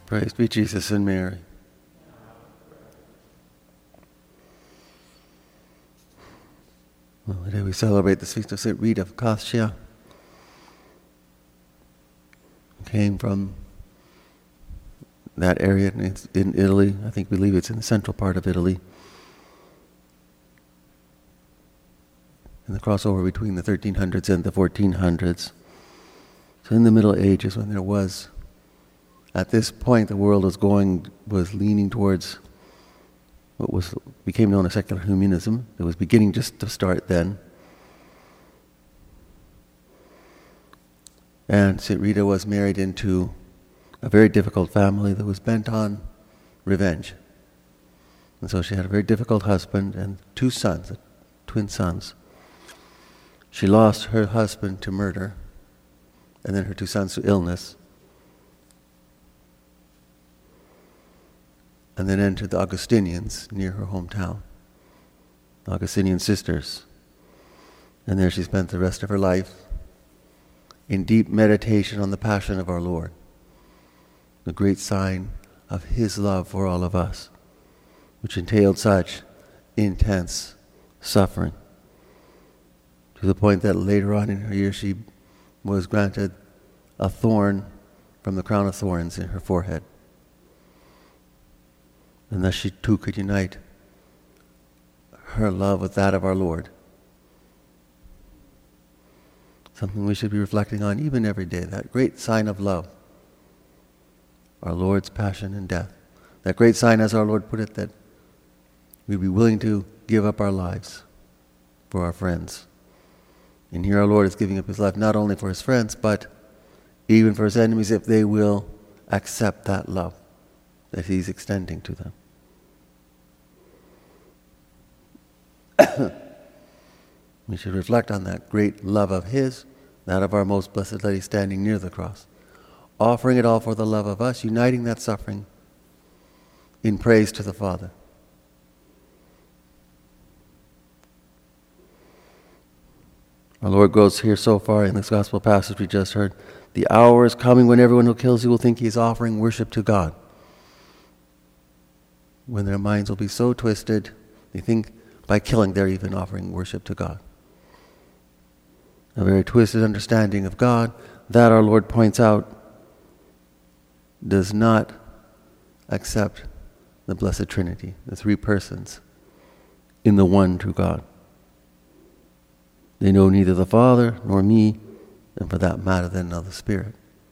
Praise be Jesus and Mary. Well, today we celebrate the feast of St. Rita of Cascia. Came from that area in Italy. I believe it's in the central part of Italy. In the crossover between the 1300s and the 1400s. So in the Middle Ages, when there was, at this point, the world was leaning towards what became known as secular humanism. It was beginning just to start then. And St. Rita was married into a very difficult family that was bent on revenge. And so she had a very difficult husband and two sons, twin sons. She lost her husband to murder, and then her two sons to illness, and then entered the Augustinians near her hometown, the Augustinian sisters. And there she spent the rest of her life in deep meditation on the passion of our Lord, the great sign of His love for all of us, which entailed such intense suffering, to the point that later on in her years she was granted a thorn from the crown of thorns in her forehead. And thus she too could unite her love with that of our Lord. Something we should be reflecting on even every day, that great sign of love, our Lord's passion and death. That great sign, as our Lord put it, that we'd be willing to give up our lives for our friends. And here our Lord is giving up His life not only for His friends, but even for His enemies, if they will accept that love that He's extending to them. We should reflect on that great love of His, that of our most blessed Lady standing near the cross, offering it all for the love of us, uniting that suffering in praise to the Father. Our Lord goes here so far in this gospel passage we just heard. The hour is coming when everyone who kills you will think he is offering worship to God. When their minds will be so twisted, they think by killing they're even offering worship to God. A very twisted understanding of God that our Lord points out does not accept the Blessed Trinity, the three persons in the one true God. They know neither the Father nor me, and for that matter then nor the Spirit.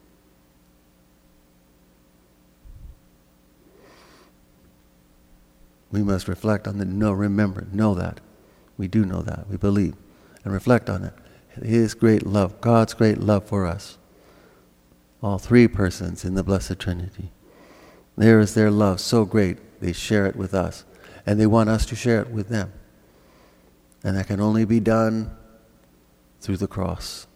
We must reflect on that, know that. We do know that, we believe, and reflect on it. His great love, God's great love for us. All three persons in the Blessed Trinity. There is their love so great, they share it with us, and they want us to share it with them. And that can only be done through the cross.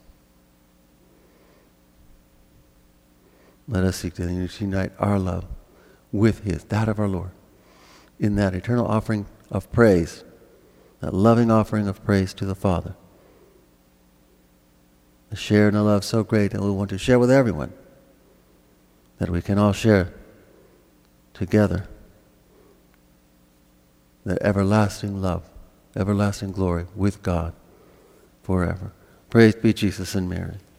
Let us seek to unite our love with His, that of our Lord, in that eternal offering of praise, that loving offering of praise to the Father. A share in a love so great that we want to share with everyone, that we can all share together the everlasting love, everlasting glory with God forever. Praise be Jesus and Mary.